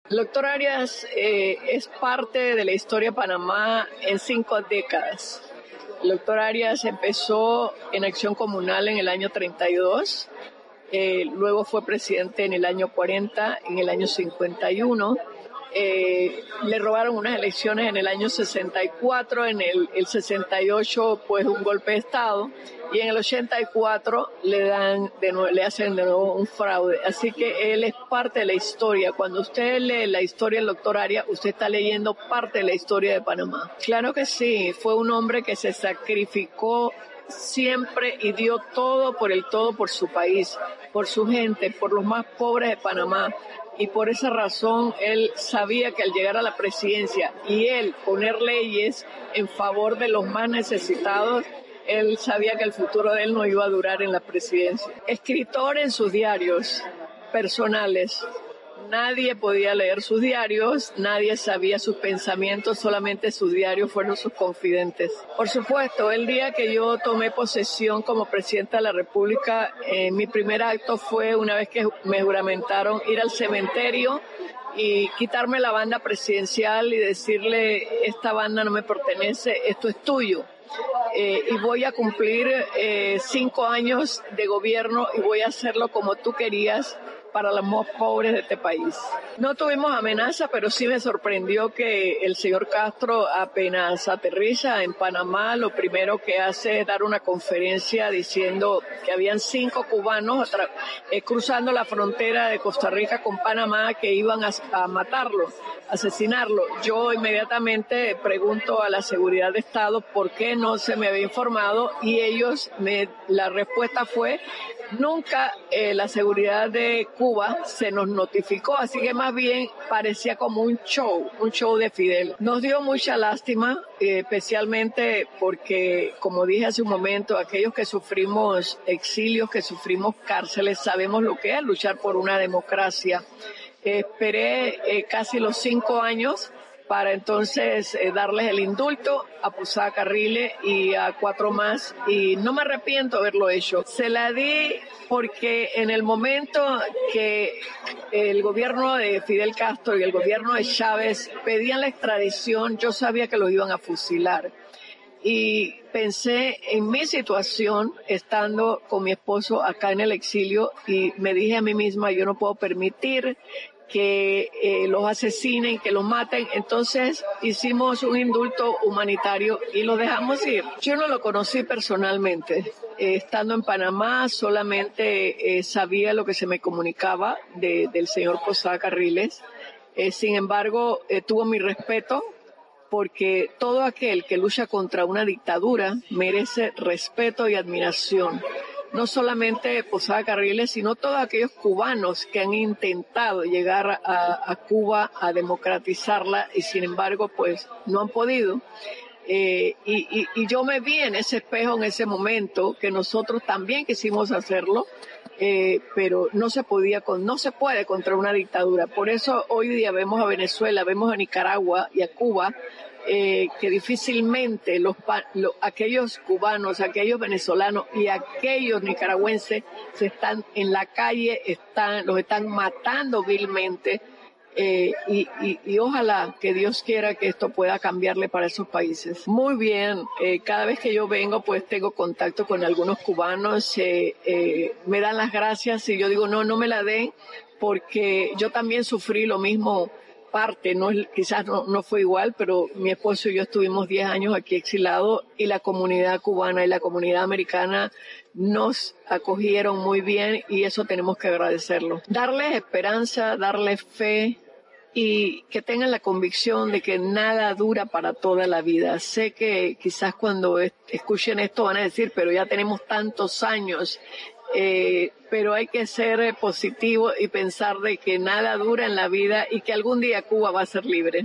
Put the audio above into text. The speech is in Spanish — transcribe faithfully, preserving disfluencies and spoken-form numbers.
El doctor Arias eh, es parte de la historia de Panamá en cinco décadas. El doctor Arias empezó en Acción Comunal en el año treinta y dos, eh, luego fue presidente en el año cuarenta, en el año cincuenta y uno, eh, le robaron unas elecciones en el año sesenta y cuatro, en el, el sesenta y ocho pues un golpe de Estado, y en el ochenta y cuatro le dan de nuevo, le hacen de nuevo un fraude. Así que él es parte de la historia. Cuando usted lee la historia del doctor Arias, usted está leyendo parte de la historia de Panamá. Claro que sí, fue un hombre que se sacrificó siempre y dio todo por el todo por su país, por su gente, por los más pobres de Panamá. Y por esa razón él sabía que al llegar a la presidencia y él poner leyes en favor de los más necesitados, él sabía que el futuro de él no iba a durar en la presidencia. Escritor en sus diarios personales. Nadie podía leer sus diarios, nadie sabía sus pensamientos, solamente sus diarios fueron sus confidentes. Por supuesto, el día que yo tomé posesión como presidenta de la República, eh, mi primer acto fue, una vez que me juramentaron, ir al cementerio y quitarme la banda presidencial y decirle, esta banda no me pertenece, esto es tuyo. Eh, y voy a cumplir eh, cinco años de gobierno y voy a hacerlo como tú querías, para los más pobres de este país. No tuvimos amenaza, pero sí me sorprendió que el señor Castro apenas aterriza en Panamá, lo primero que hace es dar una conferencia diciendo que habían cinco cubanos eh, cruzando la frontera de Costa Rica con Panamá que iban a, a matarlo, asesinarlo. Yo inmediatamente pregunto a la seguridad de Estado por qué no se me había informado y ellos, me, la respuesta fue, nunca eh, la seguridad de Cuba se nos notificó, así que más bien parecía como un show, un show de Fidel. Nos dio mucha lástima, eh, especialmente porque, como dije hace un momento, aquellos que sufrimos exilios, que sufrimos cárceles, sabemos lo que es luchar por una democracia. Eh, esperé eh, casi los cinco años para entonces eh, darles el indulto a Posada Carriles y a cuatro más, y no me arrepiento de haberlo hecho. Se la di porque en el momento que el gobierno de Fidel Castro y el gobierno de Chávez pedían la extradición, yo sabía que los iban a fusilar. Y pensé en mi situación estando con mi esposo acá en el exilio y me dije a mí misma, yo no puedo permitir que eh, los asesinen, que los maten. Entonces hicimos un indulto humanitario y los dejamos ir. Yo no lo conocí personalmente. Eh, estando en Panamá solamente eh, sabía lo que se me comunicaba de, del señor Posada Carriles. Eh, sin embargo, eh, tuvo mi respeto, porque todo aquel que lucha contra una dictadura merece respeto y admiración. No solamente Posada Carriles, sino todos aquellos cubanos que han intentado llegar a, a Cuba a democratizarla y sin embargo pues no han podido. Eh, y, y, y yo me vi en ese espejo en ese momento que nosotros también quisimos hacerlo, eh, pero no se podía, con, no se puede contra una dictadura. Por eso hoy día vemos a Venezuela, vemos a Nicaragua y a Cuba, eh, que difícilmente los, los aquellos cubanos, aquellos venezolanos y aquellos nicaragüenses se están en la calle, están, los están matando vilmente. Eh, y, y, y ojalá que Dios quiera que esto pueda cambiarle para esos países. Muy bien, eh, cada vez que yo vengo pues tengo contacto con algunos cubanos, eh, eh, me dan las gracias y yo digo no, no me la den porque yo también sufrí lo mismo parte, no quizás no, no fue igual, pero mi esposo y yo estuvimos diez años aquí exilados y la comunidad cubana y la comunidad americana nos acogieron muy bien y eso tenemos que agradecerlo. Darles esperanza, darles fe, y que tengan la convicción de que nada dura para toda la vida. Sé que quizás cuando escuchen esto van a decir, pero ya tenemos tantos años, eh, pero hay que ser positivo y pensar de que nada dura en la vida y que algún día Cuba va a ser libre.